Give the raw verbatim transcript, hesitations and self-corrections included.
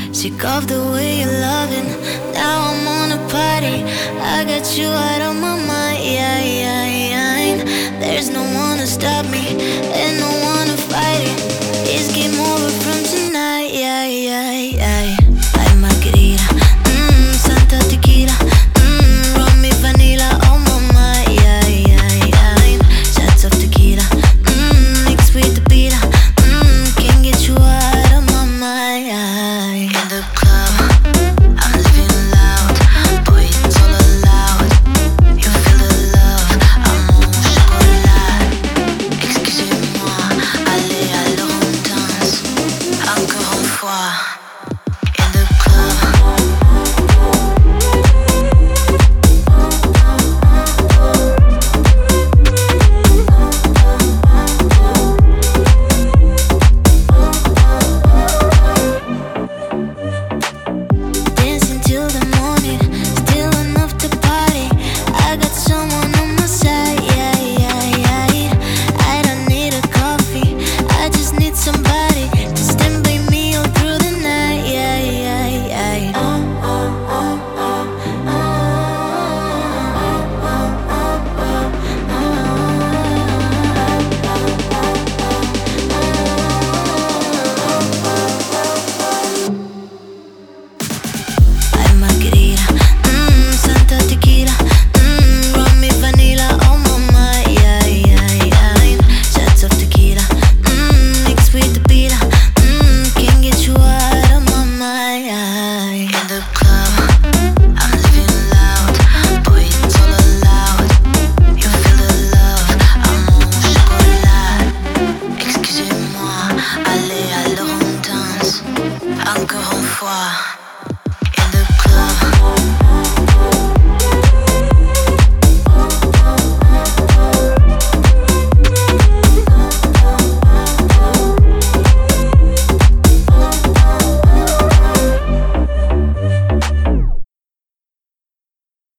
Sick of the way you're loving. Now I'm on a party. I got you out of my mind. There's no one to stop me and no one to fight it. It's game over from tonight.